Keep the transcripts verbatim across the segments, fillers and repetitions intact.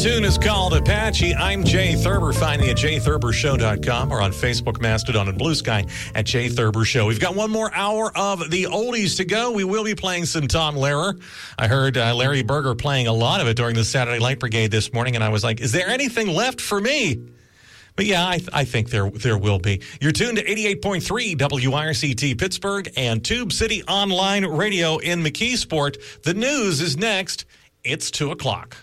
tune is called Apache. I'm Jay Thurber. Find me at jay thurber show dot com or on Facebook, Mastodon, and Blue Sky at Jay Thurber Show. We've got one more hour of the oldies to go. We will be playing some Tom Lehrer. I heard uh, Larry Berger playing a lot of it during the Saturday Light Brigade this morning, and I was like, is there anything left for me? But yeah, I, th- I think there there will be. You're tuned to eighty-eight point three W I R C T Pittsburgh and Tube City Online Radio in McKeesport. The news is next. It's two o'clock.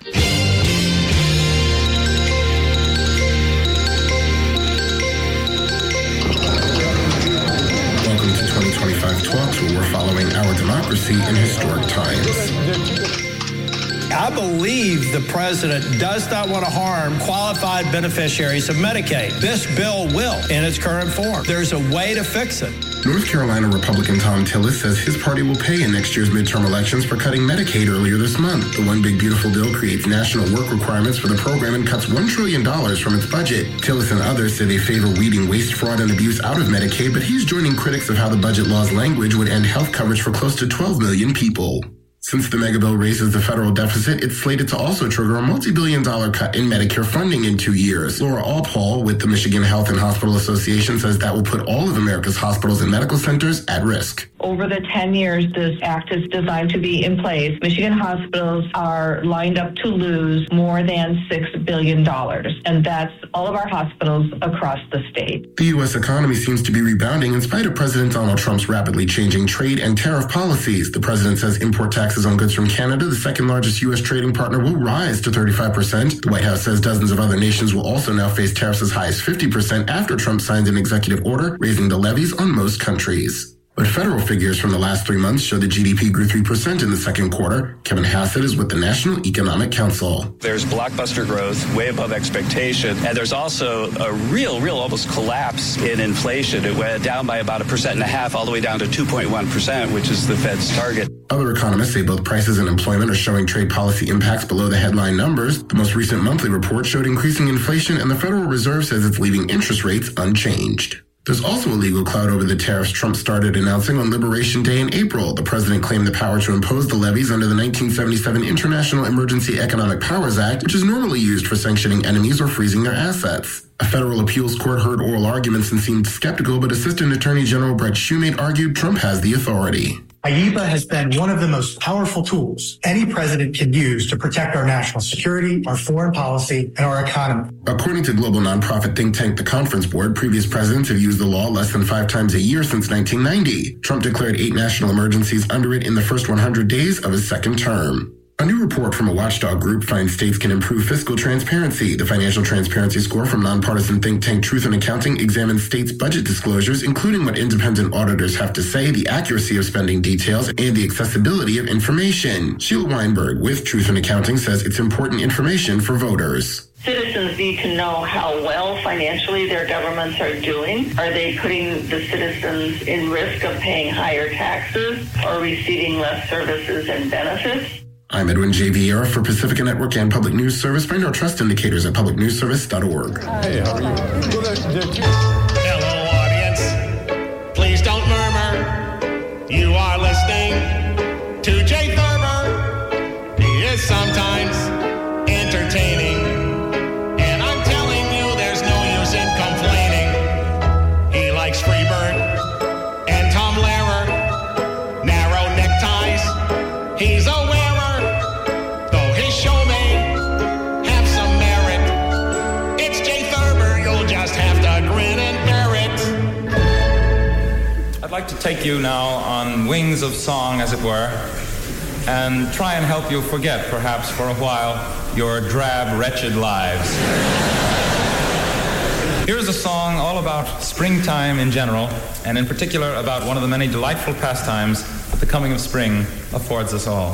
Welcome to twenty twenty-five Talks, where we're following our democracy in historic times. I believe the president does not want to harm qualified beneficiaries of Medicaid. This bill will in its current form. There's a way to fix it. North Carolina Republican Tom Tillis says his party will pay in next year's midterm elections for cutting Medicaid earlier this month. The One Big Beautiful Bill creates national work requirements for the program and cuts one trillion dollars from its budget. Tillis and others say they favor weeding waste, fraud, and abuse out of Medicaid, but he's joining critics of how the budget law's language would end health coverage for close to twelve million people. Since the megabill raises the federal deficit, it's slated to also trigger a multi-billion dollar cut in Medicare funding in two years. Laura Alpall with the Michigan Health and Hospital Association says that will put all of America's hospitals and medical centers at risk. Over the ten years this act is designed to be in place, Michigan hospitals are lined up to lose more than six billion dollars, and that's all of our hospitals across the state. The U S economy seems to be rebounding in spite of President Donald Trump's rapidly changing trade and tariff policies. The president says import taxes on goods from Canada, the second largest U S trading partner, will rise to thirty-five percent. The White House says dozens of other nations will also now face tariffs as high as fifty percent after Trump signed an executive order raising the levies on most countries. But federal figures from the last three months show that G D P grew three percent in the second quarter. Kevin Hassett is with the National Economic Council. There's blockbuster growth, way above expectation, and there's also a real, real almost collapse in inflation. It went down by about a percent and a half, all the way down to two point one percent, which is the Fed's target. Other economists say both prices and employment are showing trade policy impacts below the headline numbers. The most recent monthly report showed increasing inflation, and the Federal Reserve says it's leaving interest rates unchanged. There's also a legal cloud over the tariffs Trump started announcing on Liberation Day in April. The president claimed the power to impose the levies under the nineteen seventy-seven International Emergency Economic Powers Act, which is normally used for sanctioning enemies or freezing their assets. A federal appeals court heard oral arguments and seemed skeptical, but Assistant Attorney General Brett Shumate argued Trump has the authority. I E P A has been one of the most powerful tools any president can use to protect our national security, our foreign policy, and our economy. According to global nonprofit think tank The Conference Board, previous presidents have used the law less than five times a year since nineteen ninety. Trump declared eight national emergencies under it in the first one hundred days of his second term. A new report from a watchdog group finds states can improve fiscal transparency. The Financial Transparency Score from nonpartisan think tank Truth in Accounting examines states' budget disclosures, including what independent auditors have to say, the accuracy of spending details, and the accessibility of information. Sheila Weinberg with Truth in Accounting says it's important information for voters. Citizens need to know how well financially their governments are doing. Are they putting the citizens in risk of paying higher taxes or receiving less services and benefits? I'm Edwin J. Vieira for Pacifica Network and Public News Service. Find our trust indicators at public news service dot org. Hey, how are you? Hello, audience. Please don't murmur. You are listening to Jay Thurber. He is sometimes entertaining. And I'm telling you, there's no use in complaining. He likes Freebird and Tom Lehrer. Narrow neckties. He's a I'd like to take you now on wings of song, as it were, and try and help you forget, perhaps for a while, your drab, wretched lives. Here's a song all about springtime in general, and in particular about one of the many delightful pastimes that the coming of spring affords us all.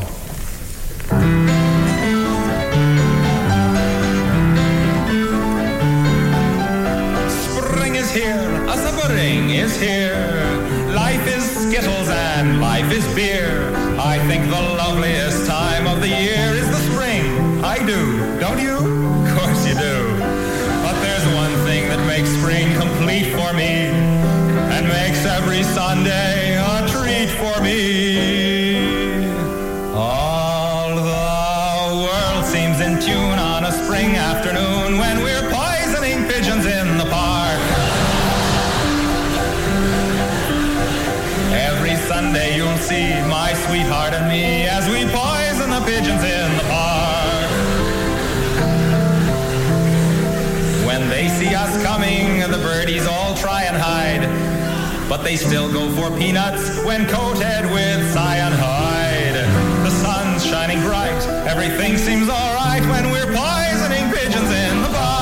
Spring is here, a spring is here. Life is Skittles and life is beer. I think the loveliest time of the year is the spring. I do, don't you? Of course you do. But there's one thing that makes spring complete for me and makes every Sunday a treat for me. All the world seems in tune on a spring afternoon when we're poisoning pigeons in the park. Every Sunday you'll see my sweetheart and me as we poison the pigeons in the park. When they see us coming, the birdies all try and hide, but they still go for peanuts when coated with cyanide. The sun's shining bright, everything seems alright when we're poisoning pigeons in the park.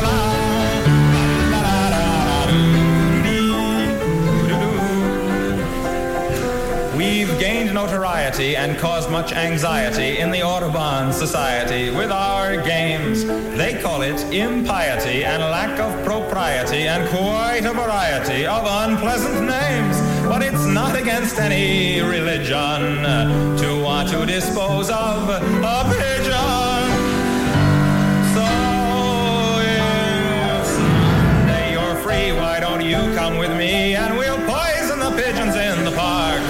We've gained notoriety and caused much anxiety in the Audubon Society with our games. They call it impiety and lack of propriety and quite a variety of unpleasant names. But it's not against any religion to want to dispose of a pigeon. So if someday you're free, why don't you come with me and we'll poison the pigeons in the park.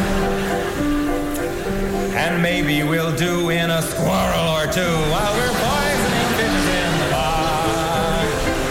And maybe we'll do in a squirrel or two while we're poisoning pigeons in the park.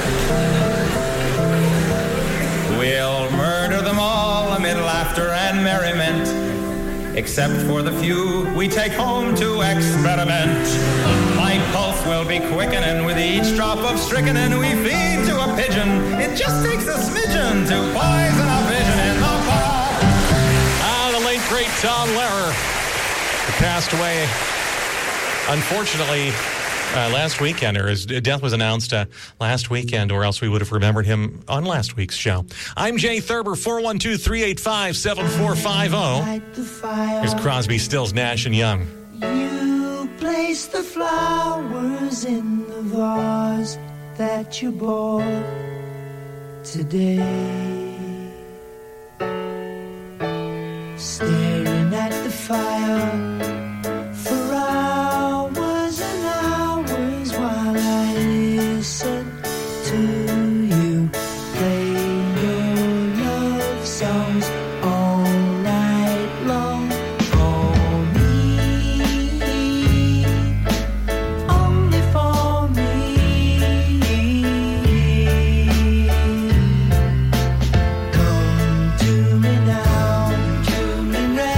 We'll murder them all amid laughter and merriment, except for the few we take home to experiment. My pulse will be quickening with each drop of strychnine we feed to a pigeon. It just takes a smidgen to poison a pigeon in the park. Ah, the late, great Tom Lehrer passed away, unfortunately, uh, last weekend, or his death was announced uh, last weekend, or else we would have remembered him on last week's show. I'm Jay Thurber, four one two, three eight five, seven four five zero. Here's Crosby, Stills, Nash and Young. You place the flowers in the vase that you bought today, staring at the fire for hours and hours while I listen to you play your love songs all night long. For me, only for me. Come to me now, to me now.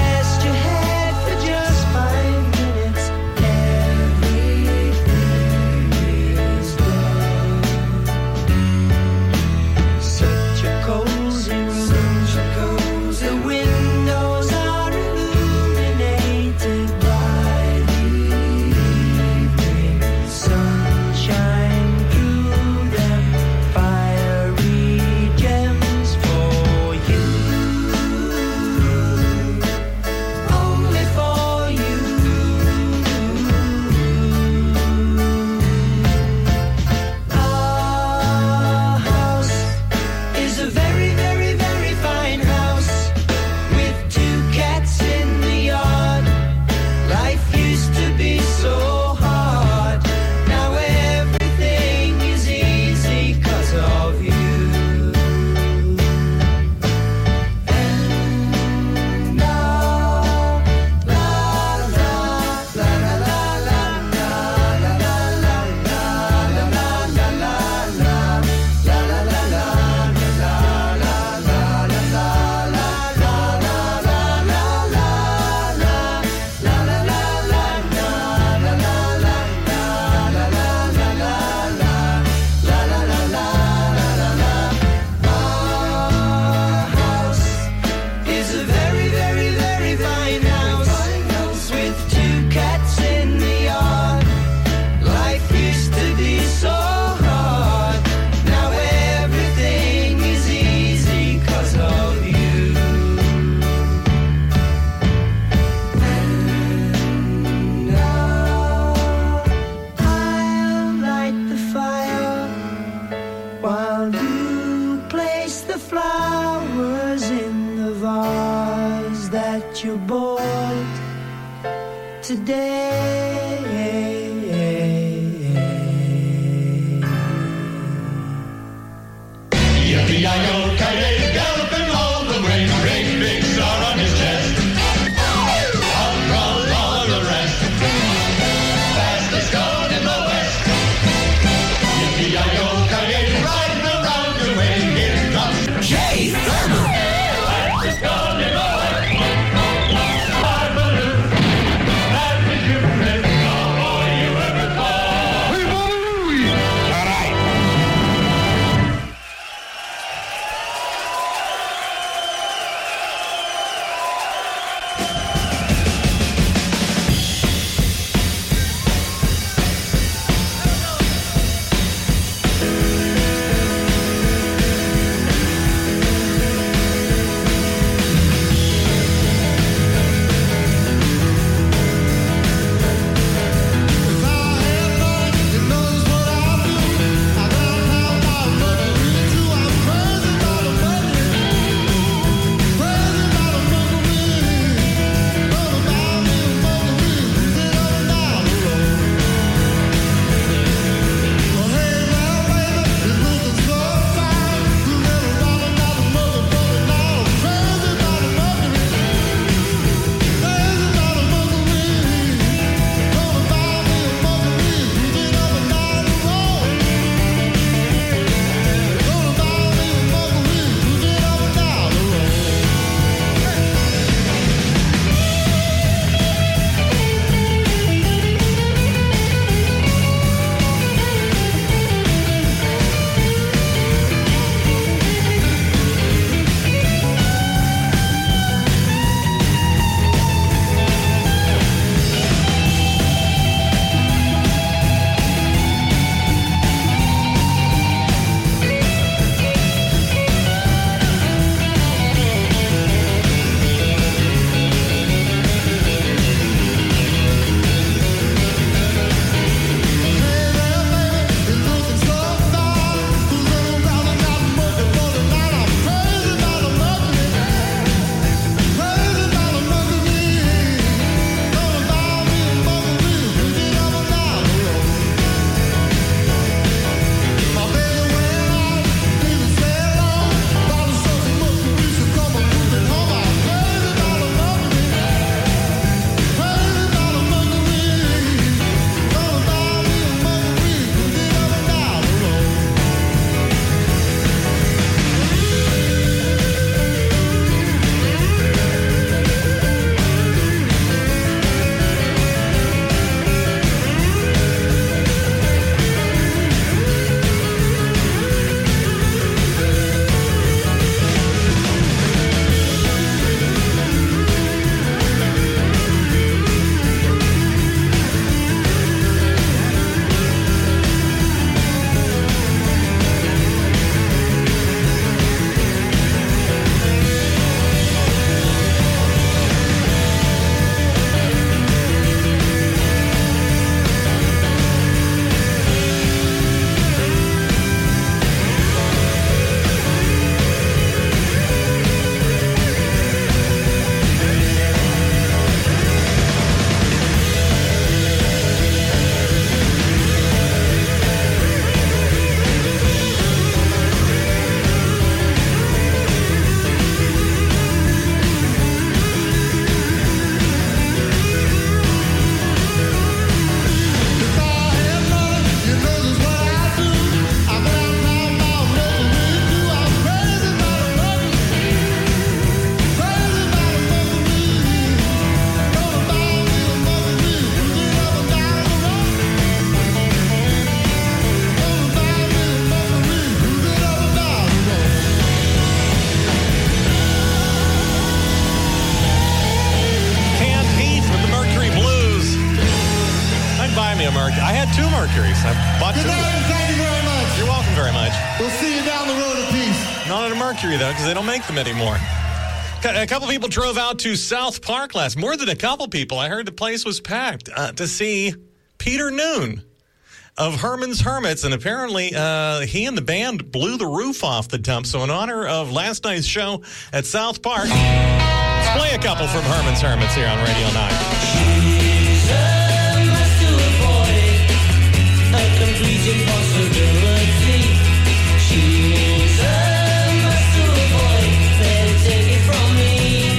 I had two Mercuries. I bought Good two. night, and thank you very much. You're welcome very much. We'll see you down the road in peace. Not at a Mercury, though, because they don't make them anymore. A couple people drove out to South Park last. More than a couple people. I heard the place was packed uh, to see Peter Noon of Herman's Hermits, and apparently uh, he and the band blew the roof off the dump. So in honor of last night's show at South Park, let's play a couple from Herman's Hermits here on Radio nine. She's a must to avoid, a complete impossibility. She's a must to avoid, better take it from me.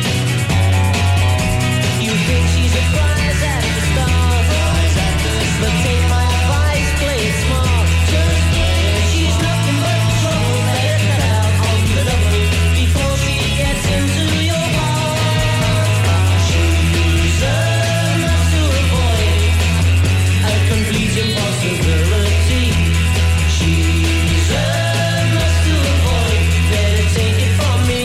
You think she's a prize at the start, prize at the start, but take my advice, play it smart. Just play it. She's nothing but trouble, better cut out on the double before she gets into your heart. She's a must to avoid, a complete impossibility. She's a must to avoid, better take it from me.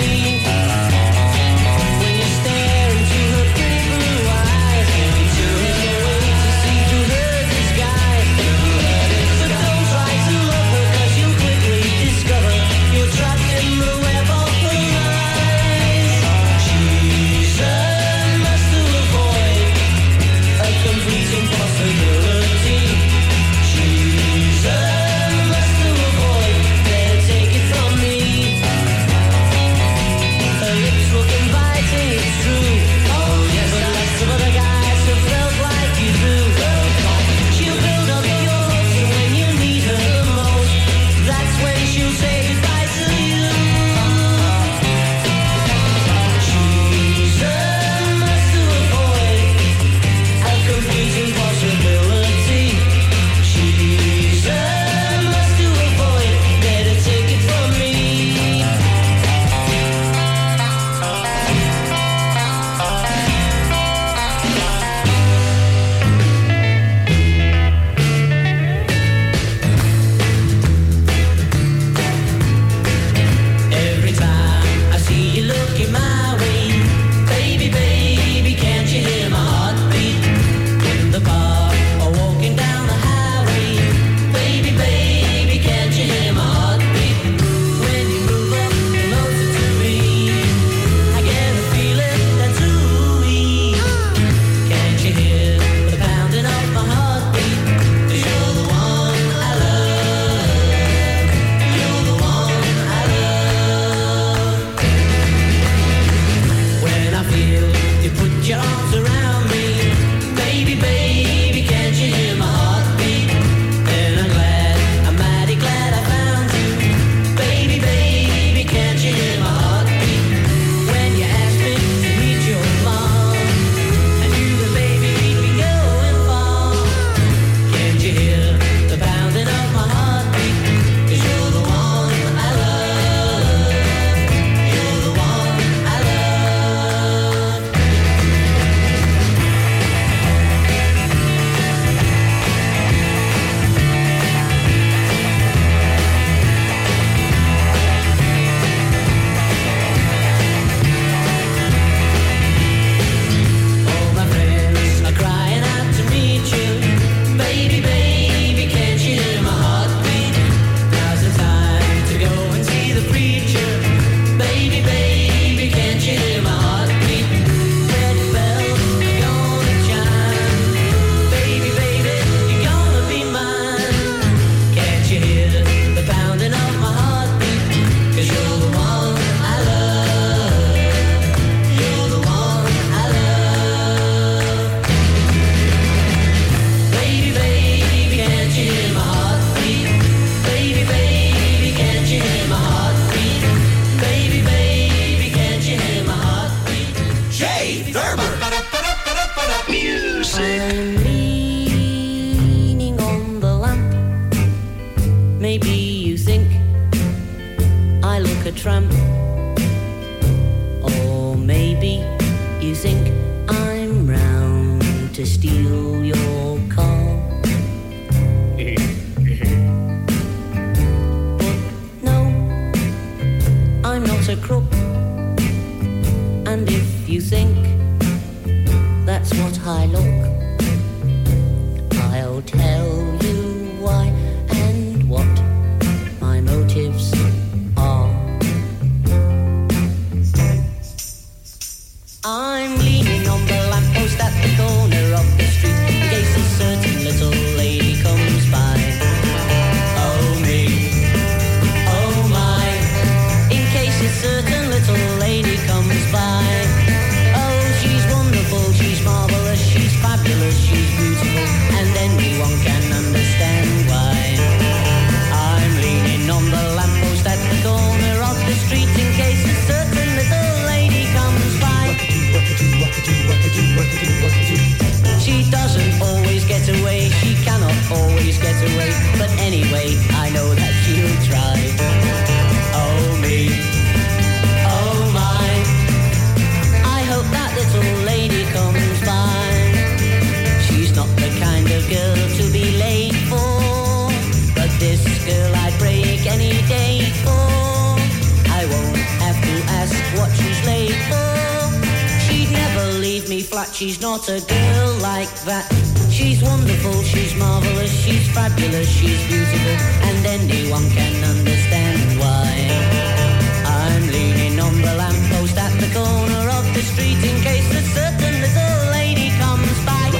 When you stare into her pretty blue eyes, there is no way to see through her disguise. But don't try to love her, 'cause you'll quickly discover you're trapped in the web of her lies. She's a must to avoid, a complete impossibility. She's a must to avoid, better take it from me. Her lips look inviting, it's true. Oh yes, but lots of other guys have felt like you do. She'll build up your hopes, and when you need her the most, that's when she'll say goodbye to you. She's a must to avoid, a complete impossibility. She's a must to avoid, better take it from me. Every time I see you looking my way, baby, baby, can't you hear my heartbeat? In the park or walking down the highway, baby, baby, can't you hear my heartbeat? When you move up closer to me, I get a feeling that's ooey. Can't you hear the pounding of my heartbeat? 'Cause you're the one I love. You're the one I love. When I feel you put your arms around me, baby, baby, can't you hear my heartbeat? And I'm glad, I'm mighty glad I found you, baby, baby, can't you hear my heartbeat? When you asked me to meet your mom, I knew that baby we'd be going far. Can't you hear the pounding of my heartbeat? 'Cause you're the one I love. You're the one I love. All my friends are crying out to meet you, baby, baby, can't you hear my heartbeat? Now's the time to go and see the preacher, baby, baby, can't you hear my heartbeat? Red bells are gonna chime, baby, baby, you're gonna be mine. Can't you hear the pounding of my heartbeat? 'Cause you're the one I love. You're the one I love. Baby, baby, can't you hear my heartbeat? Baby, baby, can't you hear my heartbeat? Baby, baby, can't you hear my heartbeat? Jay Thurber. I'm leaning on the lamp. Maybe you think I look a tramp. Or maybe you think I'm round to steal your car. But no, I'm not a crook. And if you think that's what I look, I'll tell but she's not a girl like that. She's wonderful, she's marvelous, she's fabulous, she's beautiful, and anyone can understand why. I'm leaning on the lamppost at the corner of the street in case a certain little lady comes by.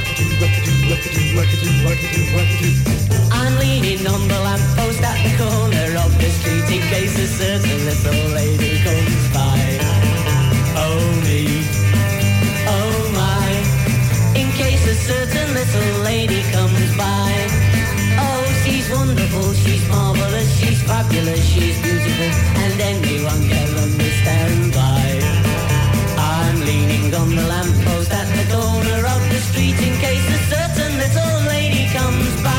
I'm leaning on the lamppost at the corner of the street in case a certain little lady comes by. Oh me, oh my, in case a certain little lady comes by. Oh, she's wonderful, she's marvelous, she's fabulous, she's beautiful, and anyone can understand why. I'm leaning on the lamppost at the corner of the street in case a certain little lady comes by.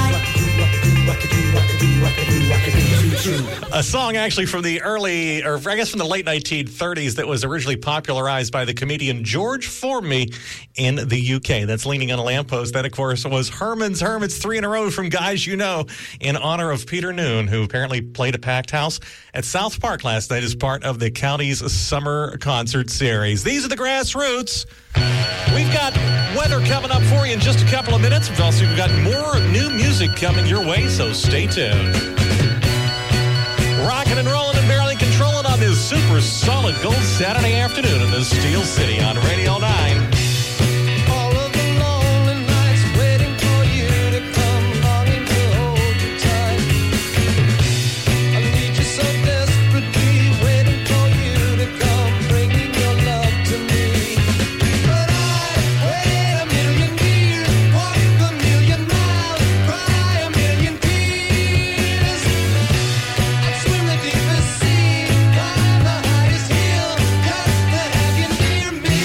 A song actually from the early, or I guess from the late nineteen thirties that was originally popularized by the comedian George Formby in the U K. That's Leaning on a Lamppost. That, of course, was Herman's Hermits, three in a row from Guys You Know, in honor of Peter Noon, who apparently played a packed house at South Park last night as part of the county's summer concert series. These are the Grassroots. We've got weather coming up for you in just a couple of minutes. We've also got more new music coming your way, so stay tuned. Rocking and rolling and barely controlling on this super solid gold Saturday afternoon in the Steel City on Radio nine. All of the lonely nights waiting for you to come, longing to hold you tight. I need you so desperately, waiting for you to come, bringing your love to me. But I waited a million years, walked a million miles, cry a million tears. I'd swim the deepest sea, climb the highest hill, just to have you near me.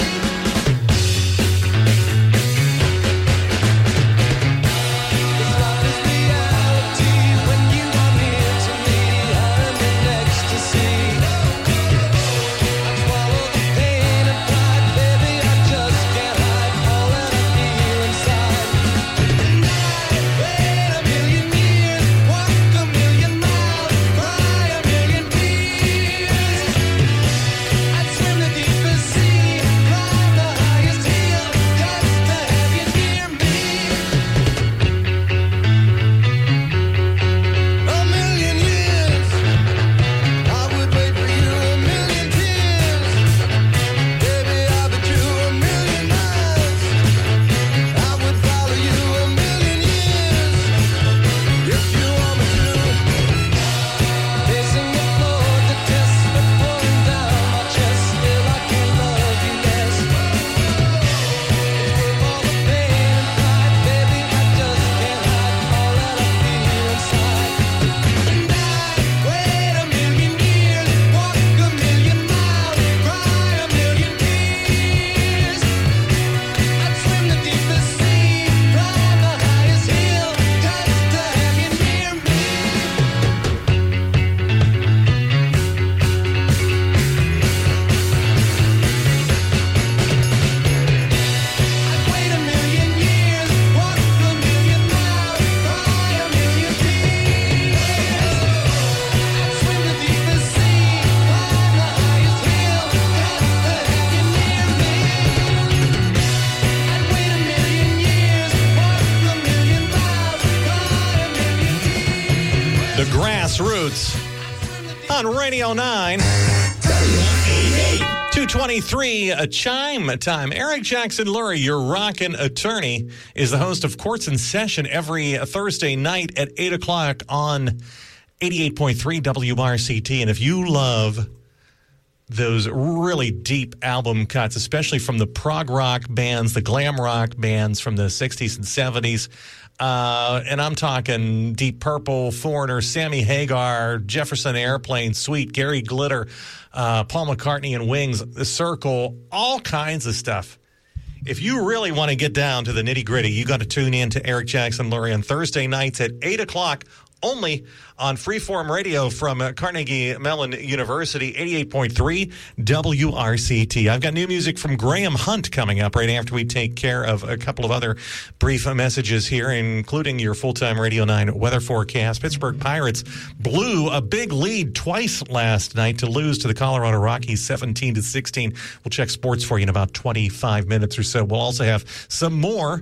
This love is reality when you are near to me. I'm in ecstasy. I swallow the pain and pride, baby. I just can't hide all that I feel inside. And I wait a million years, walk a million miles, cry a million tears. I'd swim the deepest sea, climb the highest hill, just to have you near me. A million years, I would wait for you. A million tears, baby, I'll bet you a million miles. I would follow you a million years, if you want me to. Pacing the floor, the tests are pouring down my chest. Still, I can't love you less. With all the pain and pride, baby, I just can't hide all that I feel inside. And I wait a million years, walk a million miles, cry a million tears. I'd swim the deepest sea, climb the highest hill, just to have you near me. I'd wait a million years, walk a million miles, cry a million tears. I'd swim the deepest sea, climb the highest hill, just to have you near me. I'd wait a million years, walk a million miles, cry a million tears. The Grassroots on Radio nine. two twenty-three, a chime time. Eric Jackson Lurie, your rockin' attorney, is the host of Courts in Session every Thursday night at eight o'clock on eighty-eight point three W R C T. And if you love those really deep album cuts, especially from the prog rock bands, the glam rock bands from the sixties and seventies, uh, and I'm talking Deep Purple, Foreigner, Sammy Hagar, Jefferson Airplane, Sweet, Gary Glitter, uh, Paul McCartney and Wings, The Circle, all kinds of stuff. If you really want to get down to the nitty-gritty, you got to tune in to Eric Jackson Lurie on Thursday nights at eight o'clock only on Freeform Radio from uh, Carnegie Mellon University, eighty-eight point three W R C T. I've got new music from Graham Hunt coming up right after we take care of a couple of other brief messages here, including your full-time Radio nine weather forecast. Pittsburgh Pirates blew a big lead twice last night to lose to the Colorado Rockies seventeen to sixteen. We'll check sports for you in about twenty-five minutes or so. We'll also have some more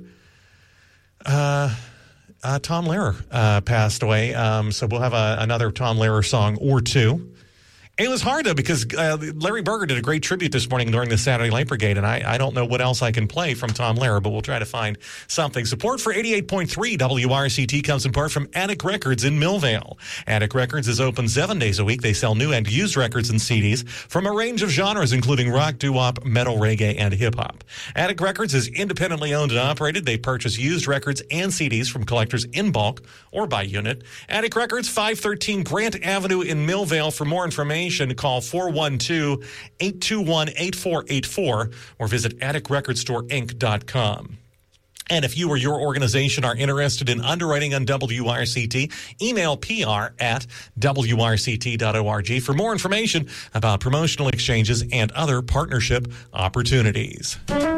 uh Uh, Tom Lehrer uh, passed away, um, so we'll have a, another Tom Lehrer song or two. It was hard, though, because uh, Larry Berger did a great tribute this morning during the Saturday Light Brigade, and I, I don't know what else I can play from Tom Lehrer, but we'll try to find something. Support for eighty-eight point three W R C T comes in part from Attic Records in Millvale. Attic Records is open seven days a week. They sell new and used records and C Ds from a range of genres, including rock, doo-wop, metal, reggae, and hip-hop. Attic Records is independently owned and operated. They purchase used records and C Ds from collectors in bulk or by unit. Attic Records, five thirteen Grant Avenue in Millvale. For more information, call four one two, eight two one, eight four eight four or visit attic record store inc dot com. And if you or your organization are interested in underwriting on W R C T, email P R at W R C T dot org for more information about promotional exchanges and other partnership opportunities.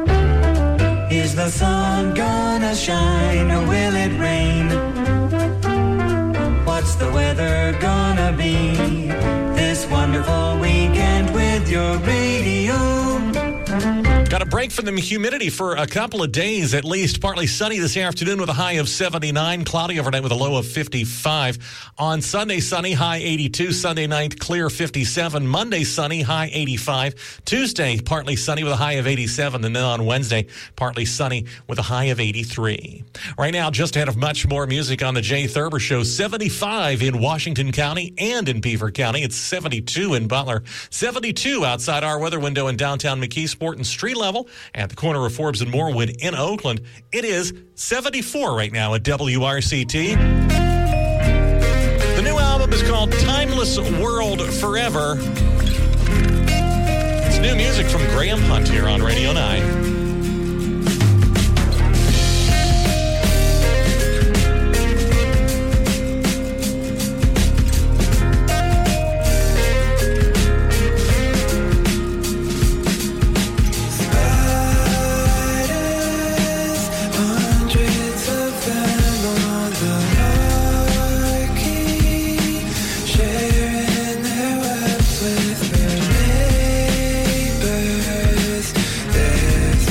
Is the sun gonna shine or will it rain? What's the weather gonna be this wonderful weekend with your radio? Got a break from the humidity for a couple of days at least. Partly sunny this afternoon with a high of seventy-nine. Cloudy overnight with a low of fifty-five. On Sunday, sunny, high eighty-two. Sunday night, clear, fifty-seven. Monday, sunny, high eighty-five. Tuesday, partly sunny with a high of eighty-seven. And then on Wednesday, partly sunny with a high of eighty-three. Right now, just ahead of much more music on the Jay Thurber Show, seventy-five in Washington County and in Beaver County. It's seventy-two in Butler. seventy-two outside our weather window in downtown McKeesport and street level at the corner of Forbes and Morewood in Oakland. It is seventy-four right now at W R C T. The new album is called Timeless World Forever. It's new music from Graham Hunt here on Radio nine. Sharing their webs with their neighbors.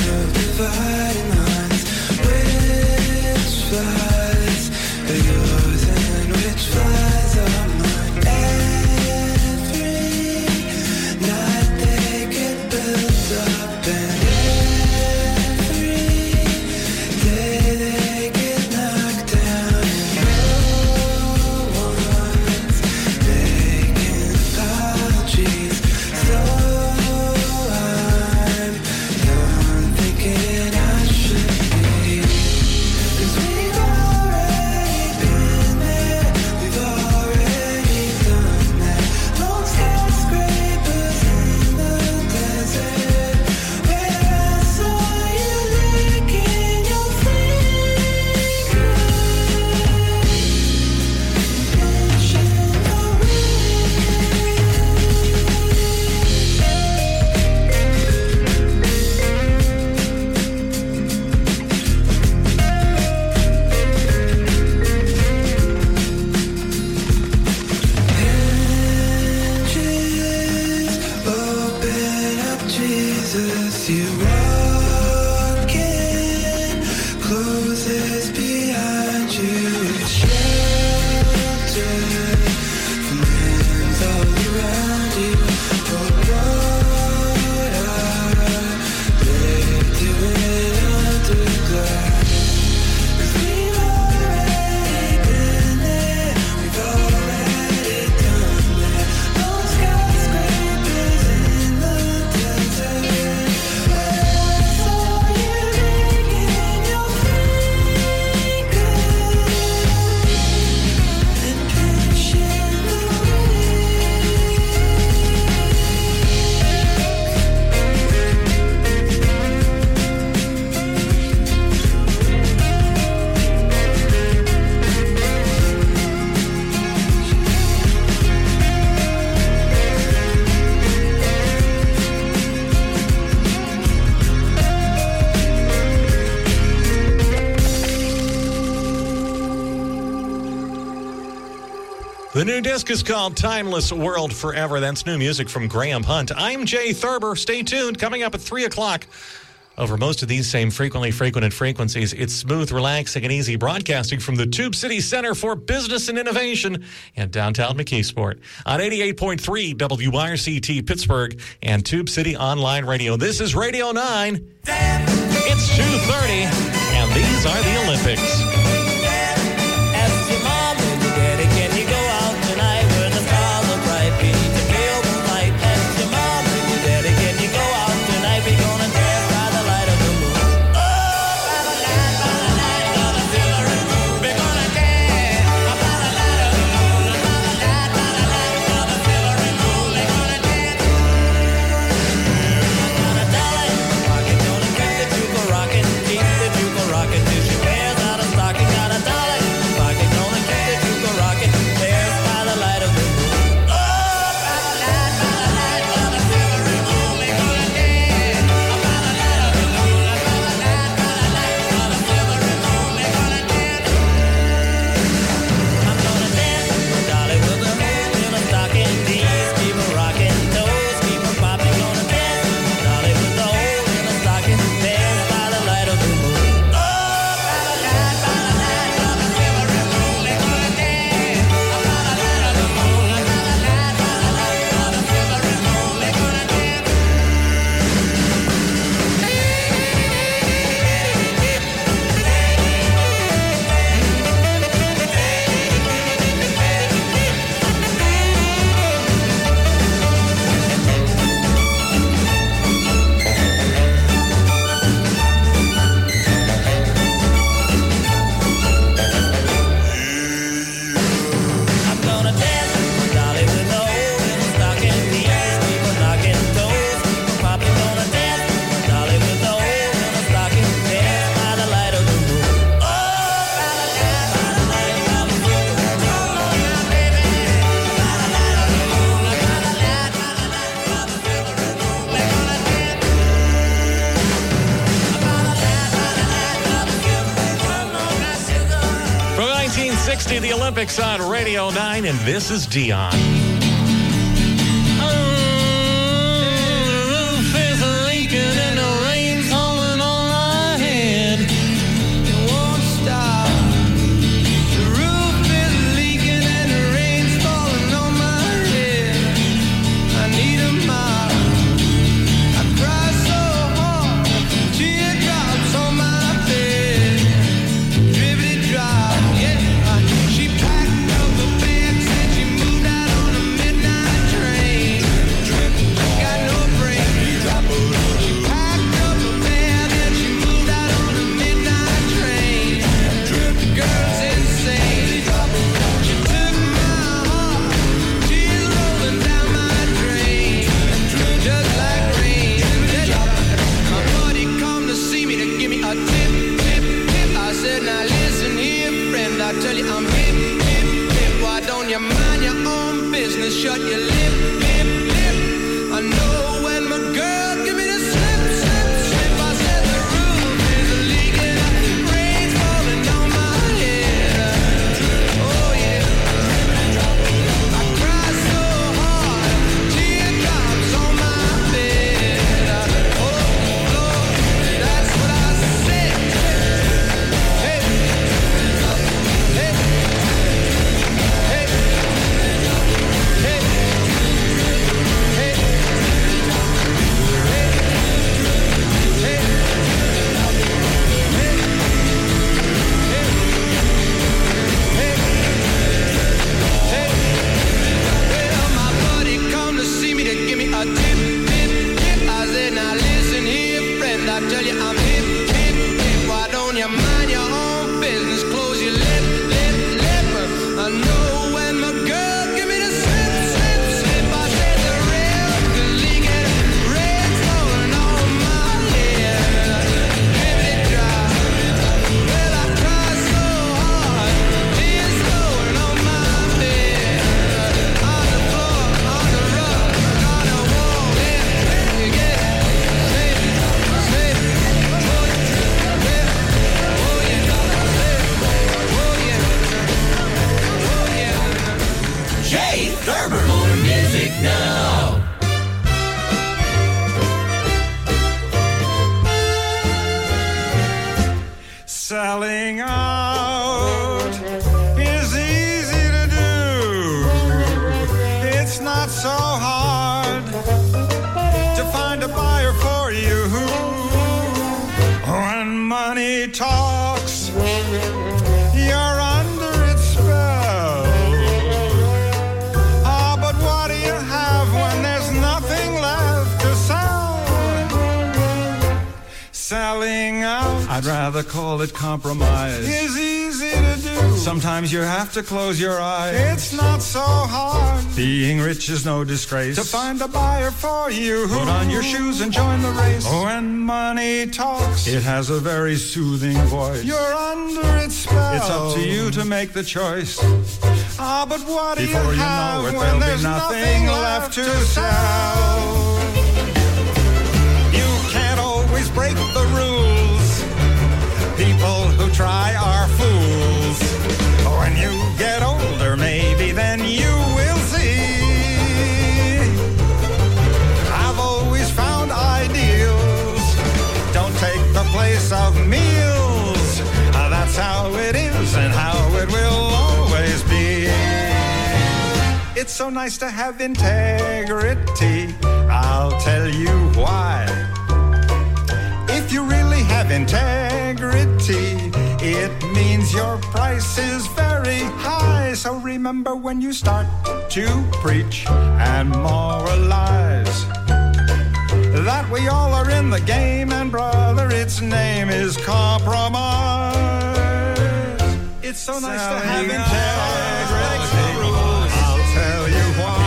The new disc is called Timeless World Forever. That's new music from Graham Hunt. I'm Jay Thurber. Stay tuned. Coming up at three o'clock. Over most of these same frequently frequented frequencies, it's smooth, relaxing, and easy broadcasting from the Tube City Center for Business and Innovation in downtown McKeesport on eighty-eight point three W I R C T Pittsburgh and Tube City Online Radio. This is Radio nine. It's two thirty, and these are the Olympics. Ask your mom and your daddy, can you go out tonight where the stars are bright? We need to feel the light. Ask your mom and your daddy, can you go out tonight? We're gonna dance by the light of the moon. Oh, by the light, by the light of the silvery moon. We're gonna dance by the light of the moon. By the light, by the light of the silvery moon. We're gonna dance. Got a dollar in my pocket, gonna keep the juke rockin', keep the juke rockin' till she wears out a stocking. Got a dollar in my pocket, gonna keep the juke rockin', dance by the light of the moon. Oh, by the light, by the light of the silvery moon. We're gonna dance by the light of the moon. By the light, by the light of the silvery moon. We're gonna dance. I'm gonna dance, dolly, with the moon in a stocking. Knees keep her rockin', toes keep her popping. Gonna dance, dolly, with the hole in a stocking. Dance by the light of the moon. Oh, by the light, by the light of the silvery moon. We're gonna dance by the light of the moon. By the light, by the light of the silvery moon. We're gonna dance. I'm gonna dance, dolly, with the hole in a stocking. Knees keep her knocking, toes keep her popping. Gonna dance, dolly, with the hole in a stocking. Dance by the light of the moon. Oh, by the light, by the light of the moon. Oh, my baby, by the light of the moon. By the light, by the light of the silvery moon. We're gonna dance. By the light, by the light of the silvery moon. Oh, my sugar. From nineteen sixty, the Olympics on Radio nine, and this is Dion. It won't stop. The roof is leaking and the rain's falling on my head. I need a mop. I cry so hard, teardrops on my bed. Dribbity drop, yeah. She packed up her bags and she moved out on a midnight train. Got no brain. She packed up her bag and she moved out on a midnight train. The girl's insane. She took my heart, tears rolling down my drain, just like rain. My buddy come to see me to give me a tip, tip, tip. I said, now listen here, friend. I tell you I'm hip, hip, hip. Why don't you mind your own business? Shut your lip, lip, lip. I know when my girl give me the slip, slip, slip. I said the roof is leaking, rain's falling on my head. Oh yeah. I cry so hard, teardrops on my bed. Oh Lord, that's what I said. Hey, hey, hey, hey. Thurber. More music now. Selling out is easy to do. It's not so hard to find a buyer for you. When money talks, you're under its spell. Ah, but what do you have when there's nothing left to sell? Selling out, I'd rather call it compromise, is easy to do. Sometimes you have to close your eyes. It's not so hard. Being rich is no disgrace. To find a buyer for you, put on your shoes and join the race. When money talks, it has a very soothing voice. You're under its spell. It's up to you to make the choice. Ah, but what do you Before you have know it, when there'll be there's nothing nothing left to sell? You can't always break the rules. People who try are fools. When you get older, maybe then you will see. I've always found ideals don't take the place of meals. Ah, that's how it is and how it will always be. It's so nice to have integrity. I'll tell you why. If you really have integrity, it means your price is very high. So remember when you start to preach and moralize that we all are in the game, and brother, its name is compromise. It's so nice to have integrity. I'll tell you why.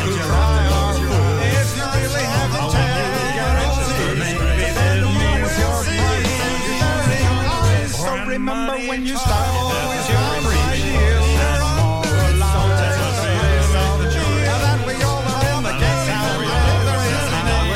If you really have integrity, then it means your price is very high. So remember when you start always your ideal and moralize that we all are in the game, and brother, its name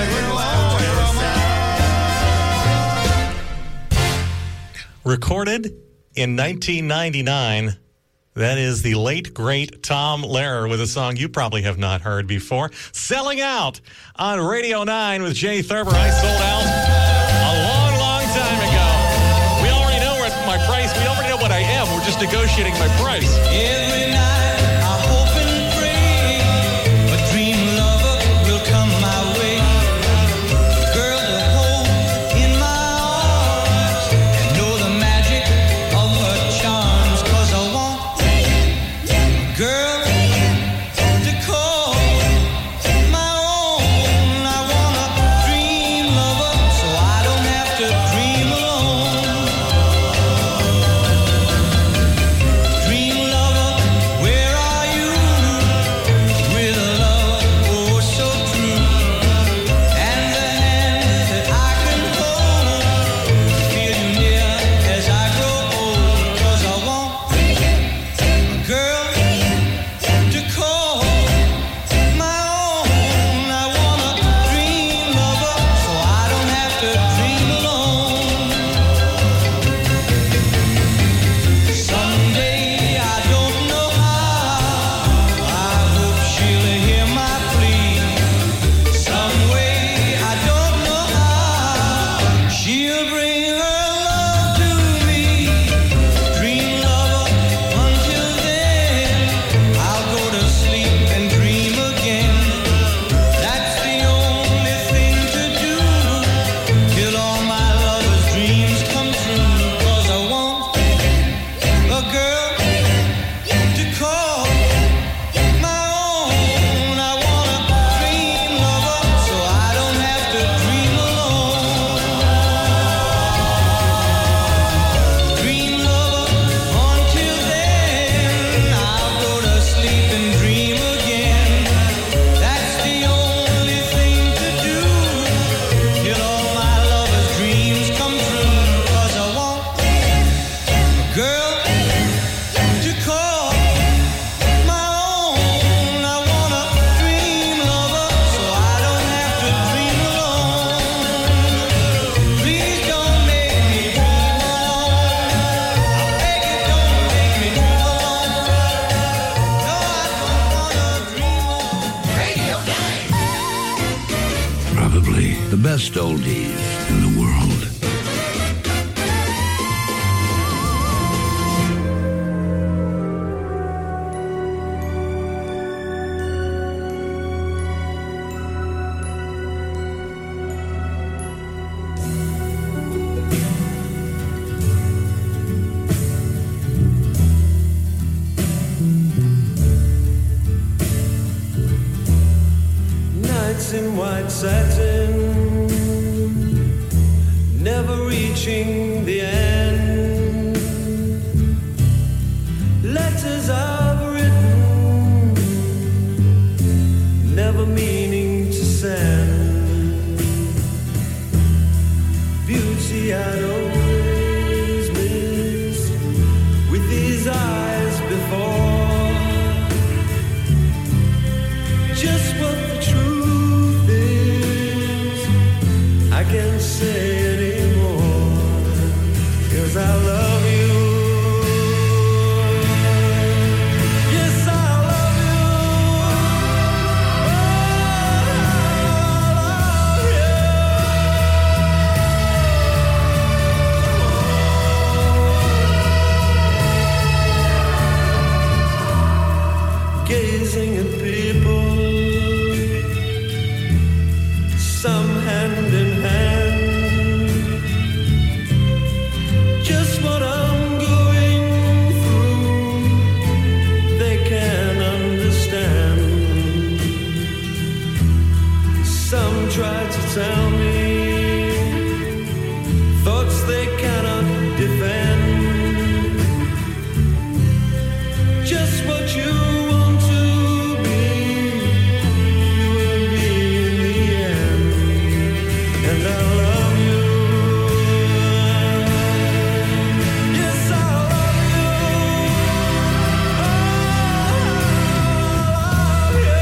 is compromise. Recorded in nineteen ninety-nine. That is the late, great Tom Lehrer with a song you probably have not heard before. Selling Out on Radio nine with Jay Thurber. I sold out a long, long time ago. We already know what my price, we already know what I am. We're just negotiating my price. Every night I hope and pray a dream lover will come my way. A girl to hold in my arms and know the magic of her charms. 'Cause I want a girl to call my own. I want a dream lover so I don't have to dream alone. Dream lover, where are you? With a love oh so true, and the hand that I can hold, feel you near as I grow old. 'Cause I want a girl The best oldies in the world. Nights in white satin, never reaching the end. Letters I've written, never meaning to send. Beauty I'd always missed with these eyes before. Just what the truth is, I can't say anymore, 'cause I love you. Yes, I love you. Oh, gazing at people, some hand in hand, just what I'm going through, they can understand. Some try to tell me thoughts they cannot defend. Just what you want to be, you will be in the end. And I love you. Yes, I love you. I love you.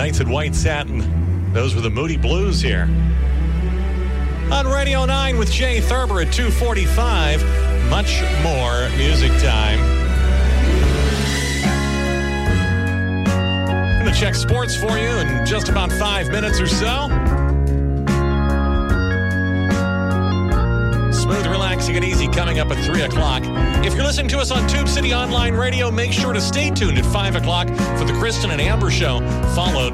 Nights in White Satin. Those were the Moody Blues here. On Radio nine with Jay Thurber at two forty-five. Much more music time. I'm going to check sports for you in just about five minutes or so. Smooth, relaxing, and easy coming up at three o'clock. If you're listening to us on Tube City Online Radio, make sure to stay tuned at five o'clock for the Kristen and Amber Show, followed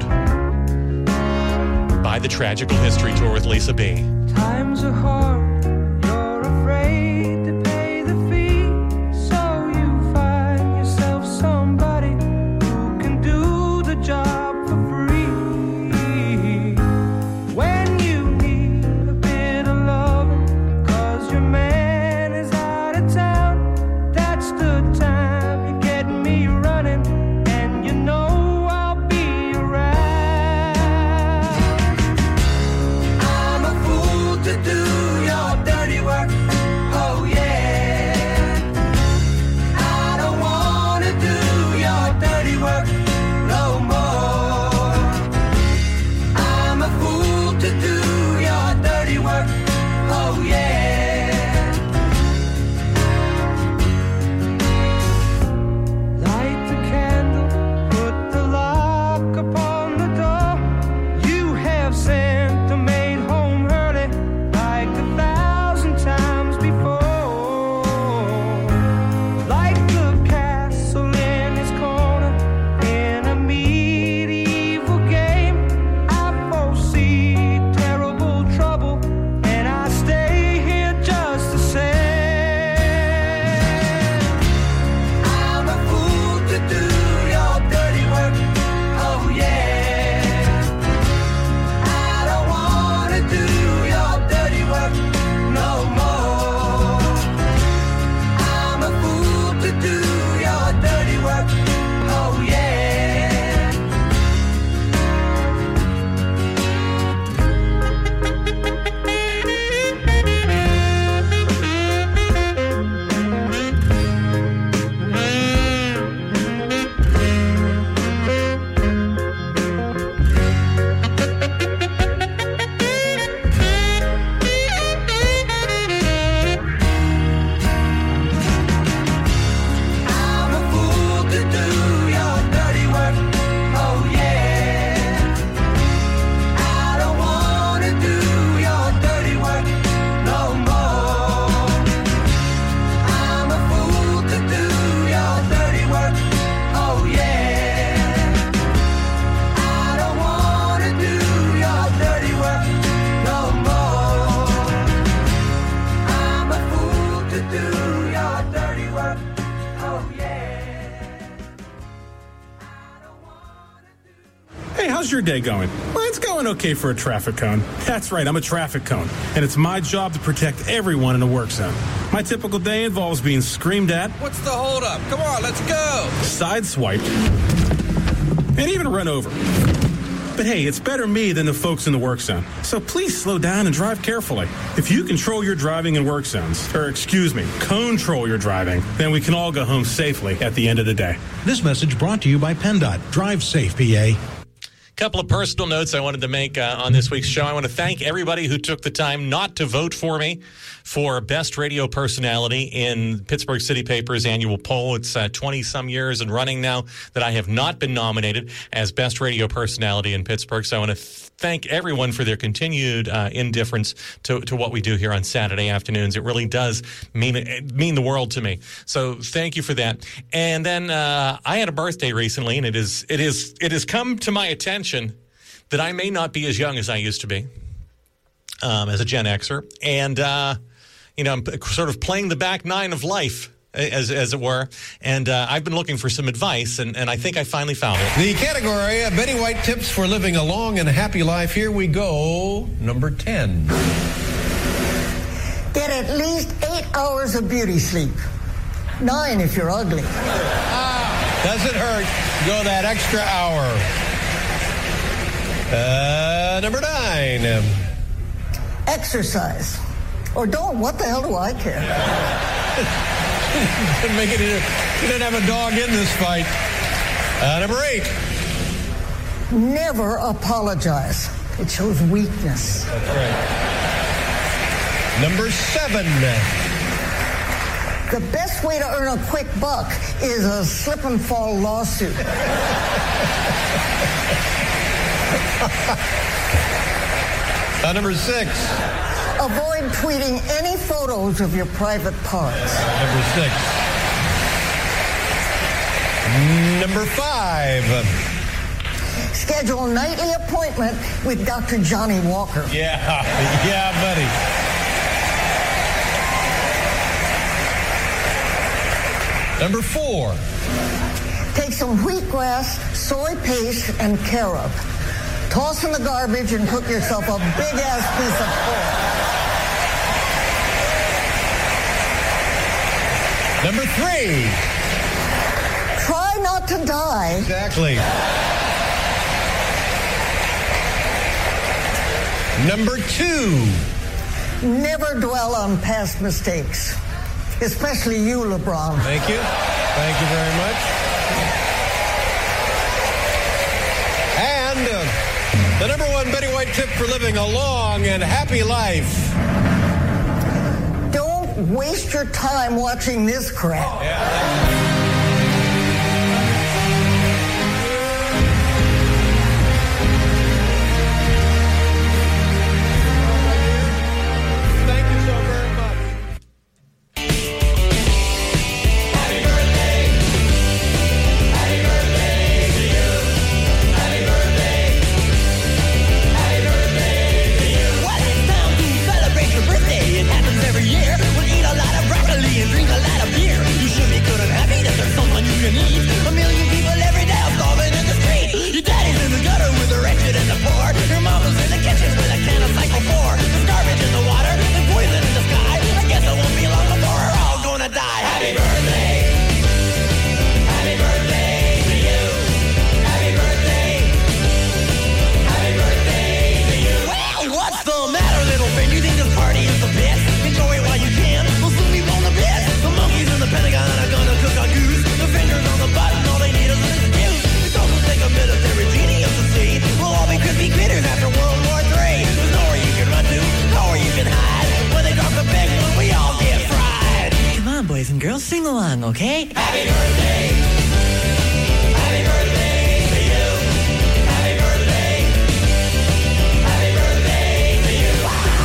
by the Tragical History Tour with Lisa B. Times are hard, you're afraid to pay the fee, so you find yourself somebody who can do the job for free. When you need a bit of loving, cause your man is out of town, that's the time you get me running, and you know I'll be around. I'm a fool to do your dirty work, oh yeah. I don't wanna do your dirty work no more. I'm a fool to do your dirty work, oh yeah. Light the candle, put the lock upon the door. You have sent the maid home early like a thousand times before. Like the castle in his corner in a medieval game, I foresee terrible trouble, and I stay here just the same. I'm a fool to do your dirty work, oh yeah. I don't wanna do your dirty work no more. I'm a fool to do your dirty work, oh yeah. I'm a fool to do your dirty work, oh yeah. I don't wanna do your dirty work no more. I'm a fool to do your dirty work, oh yeah. I don't wanna do your dirty work no more. I'm a fool to do your dirty work, oh yeah. Hey, how's your day going? Well, it's going okay for a traffic cone. That's right, I'm a traffic cone, and it's my job to protect everyone in a work zone. My typical day involves being screamed at, What's the holdup? Come on, let's go. sideswiped, and even run over. But hey, it's better me than the folks in the work zone. So please slow down and drive carefully. If you control your driving in work zones, or excuse me, control your driving, then we can all go home safely at the end of the day. This message brought to you by PennDOT. Drive safe, P A. Couple of personal notes I wanted to make uh, on this week's show. I want to thank everybody who took the time not to vote for me for Best Radio Personality in Pittsburgh City Paper's annual poll. It's uh, twenty-some years and running now that I have not been nominated as Best Radio Personality in Pittsburgh. So I want to th- thank everyone for their continued uh, indifference to, to what we do here on Saturday afternoons. It really does mean mean the world to me. So thank you for that. And then uh, I had a birthday recently, and it is it is it has come to my attention that I may not be as young as I used to be um, as a Gen Xer. And, uh, you know, I'm sort of playing the back nine of life, as as it were. And uh, I've been looking for some advice, and, and I think I finally found it. The category, uh, Betty White tips for living a long and happy life. Here we go. Number ten. Get at least eight hours of beauty sleep. Nine if you're ugly. Doesn't hurt. Go that extra hour. Uh, number nine. Um, Exercise. Or don't. What the hell do I care? Didn't make it. You didn't have a dog in this fight. Uh, number eight. Never apologize. It shows weakness. That's right. Number seven. The best way to earn a quick buck is a slip and fall lawsuit. Uh, number six. Avoid tweeting any photos of your private parts. Number six. Number five. Schedule a nightly appointment with Doctor Johnny Walker. Yeah, yeah, buddy. Number four. Take some wheatgrass, soy paste, and carob. Toss in the garbage and cook yourself a big-ass piece of pork. Number three. Try not to die. Exactly. Number two. Never dwell on past mistakes. Especially you, LeBron. Thank you. Thank you very much. And uh, the number one Betty White tip for living a long and happy life. Don't waste your time watching this crap. Yeah. Okay? Happy birthday! Happy birthday to you! Happy birthday! Happy birthday to you!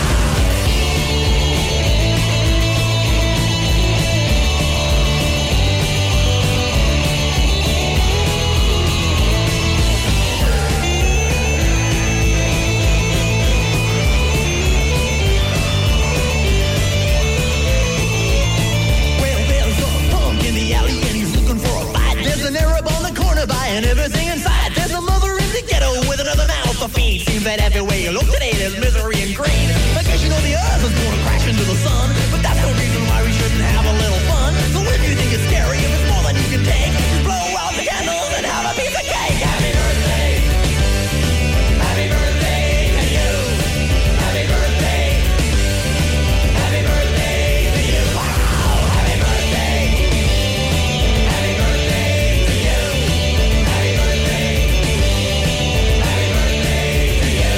Well, there's a punk in the alley and he's looking for a fight. There's an Arab on the corner buying everything inside. There's a mother in the ghetto with another mouth to feed. Seems that everywhere you look today there's misery and greed. I guess you know the earth is going to crash into the sun, but that's no reason why we shouldn't have a little fun. So if you think it's scary, if it's more than you can take, just blow out the candles and have a piece of cake. Happy birthday! Happy birthday to you! Happy birthday! Happy birthday to you! Wow! Happy birthday! Happy birthday to you! Happy birthday! Happy birthday to you!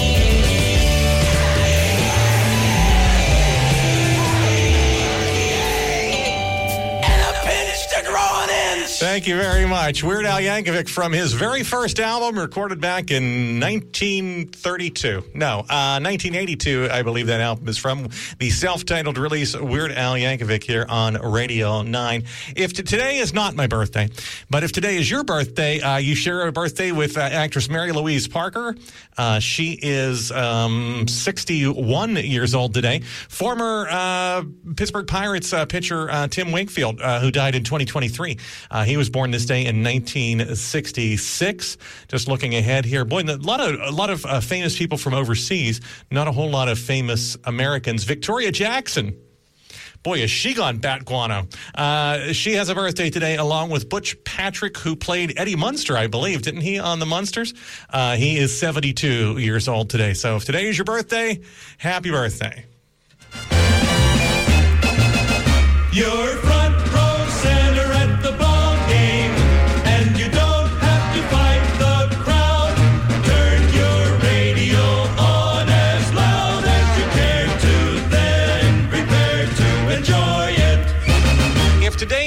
And a pinch to grow an inch! Thank you very much. Weird Al Yankovic from his very first album, recorded back in nineteen thirty-two. No, uh, nineteen eighty-two, I believe that album is from. The self-titled release, Weird Al Yankovic, here on Radio nine. If t- today is not my birthday, but if today is your birthday, uh, you share a birthday with uh, actress Mary Louise Parker. Uh, she is um, sixty-one years old today. Former uh, Pittsburgh Pirates uh, pitcher uh, Tim Wakefield, uh, who died in twenty twenty-three. Uh, he was born this day in nineteen sixty-six. Just looking ahead here, boy, a lot of a lot of uh, famous people from overseas. Not a whole lot of famous Americans. Victoria Jackson. Boy, has she gone bat guano. Uh, she has a birthday today, along with Butch Patrick, who played Eddie Munster, I believe. Didn't he, on the Munsters? Uh, he is seventy-two years old today. So if today is your birthday, happy birthday. You're front row center at the ball game, and you don't have to fight the crowd.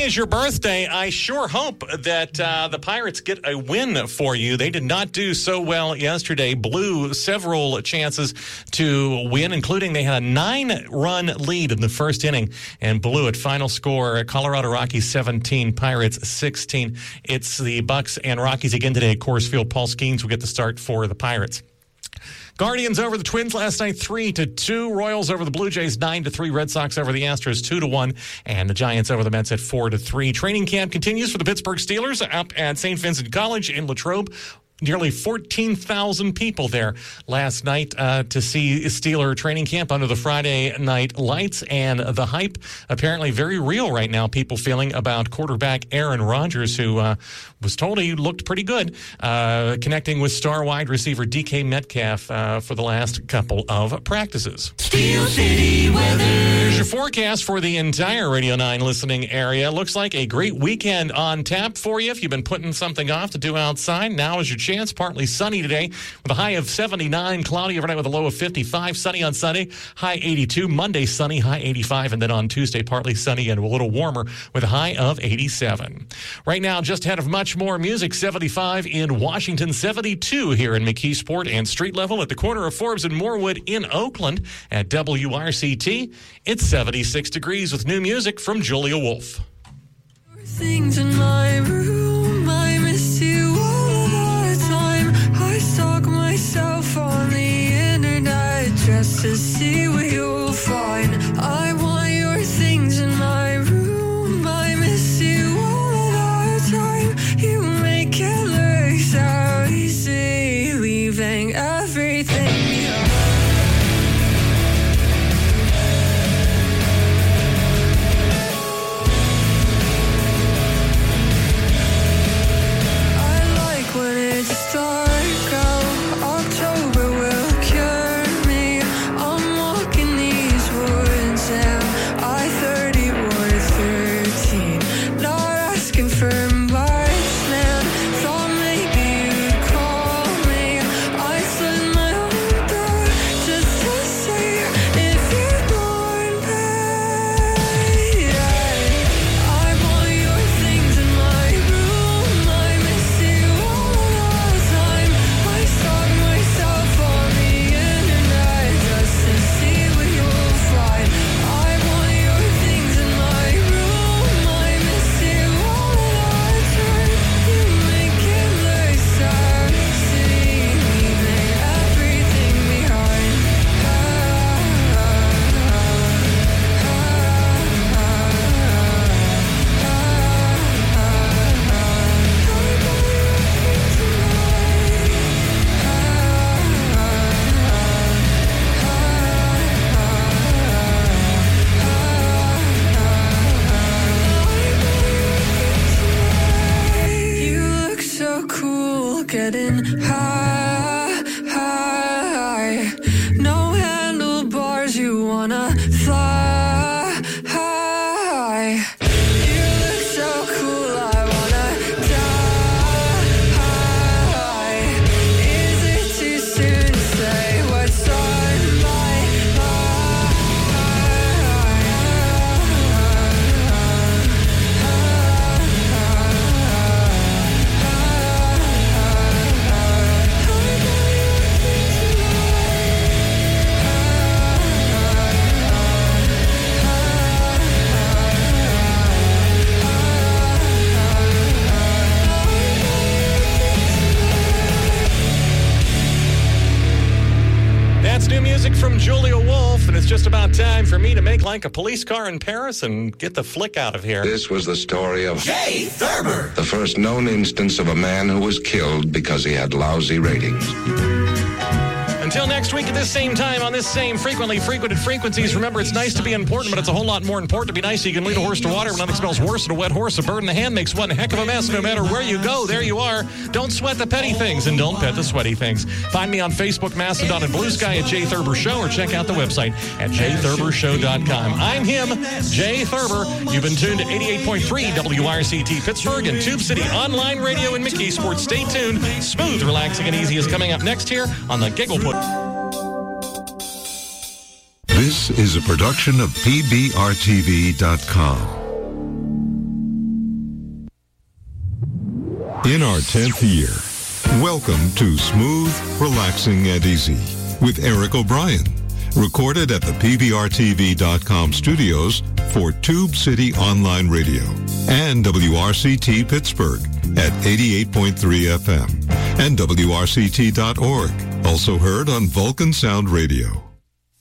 is your birthday, I sure hope that uh, the Pirates get a win for you. They did not do so well yesterday. Blew several chances to win, including they had a nine-run lead in the first inning and blew it. Final score, Colorado Rockies seventeen, Pirates sixteen. It's the Bucks and Rockies again today at Coors Field. Paul Skeens will get the start for the Pirates. Guardians over the Twins last night, three to two. Royals over the Blue Jays, nine to three. Red Sox over the Astros, two to one. And the Giants over the Mets at four to three. Training camp continues for the Pittsburgh Steelers up at Saint Vincent College in Latrobe. Nearly fourteen thousand people there last night uh, to see Steeler training camp under the Friday night lights, and the hype apparently very real right now. People feeling about quarterback Aaron Rodgers, who uh, was told he looked pretty good, uh, connecting with star wide receiver D K Metcalf uh, for the last couple of practices. Steel City weather. Here's your forecast for the entire Radio nine listening area. Looks like a great weekend on tap for you. If you've been putting something off to do outside, now is your chance. Partly sunny today with a high of seventy-nine, cloudy overnight with a low of fifty-five, sunny on Sunday, high eighty-two, Monday sunny, high eighty-five, and then on Tuesday partly sunny and a little warmer with a high of eighty-seven. Right now, just ahead of much more music, seventy-five in Washington, seventy-two here in McKeesport, and street level at the corner of Forbes and Moorwood in Oakland at W R C T. It's seventy-six degrees with new music from Julia Wolf. Things in my room, I miss you all the time. I stalk myself on the internet just to see what you'll find. I want your things in my room, I miss you all the time. You make it look so easy, leaving everything behind. When it's dark out, October will cure me. I'm walking these woods and I thirty or thirteen. Not asking for much, man. Thought maybe you'd call me. I slid my own door just to see if you'd want me. I want your things in my room. I miss you all the time. I stalk myself on the internet just to see what you'll find. I want your things in my room. I miss you all the time. You make it look so easy, leaving everything behind. You look so cool, getting high, high. No handlebars, you wanna fly high. You look so cool, I wanna die. Is it too soon to say what's on my That's new music from Julia Wolf, and it's just about time for me to make like a police car in Paris and get the flick out of here. This was the story of Jay Thurber, the first known instance of a man who was killed because he had lousy ratings. Until next week at this same time on this same frequently frequented frequencies, remember it's nice to be important, but it's a whole lot more important to be nice so you can lead a horse to water. When nothing smells worse than a wet horse, a bird in the hand makes one heck of a mess. No matter where you go, there you are. Don't sweat the petty things and don't pet the sweaty things. Find me on Facebook, Mastodon, and Blue Sky at Jay Thurber Show, or check out the website at jay thurber show dot com. I'm him, Jay Thurber. You've been tuned to eighty-eight point three W R C T Pittsburgh and Tube City Online Radio in McKeesport. Stay tuned. Smooth, relaxing, and easy is coming up next here on the Giggle Put. This is a production of P B R T V dot com. In our tenth year, welcome to Smooth, Relaxing, and Easy with Eric O'Brien. Recorded at the P V R T V dot com studios for Tube City Online Radio and W R C T Pittsburgh at eighty-eight point three F M and W R C T dot org. Also heard on Vulcan Sound Radio.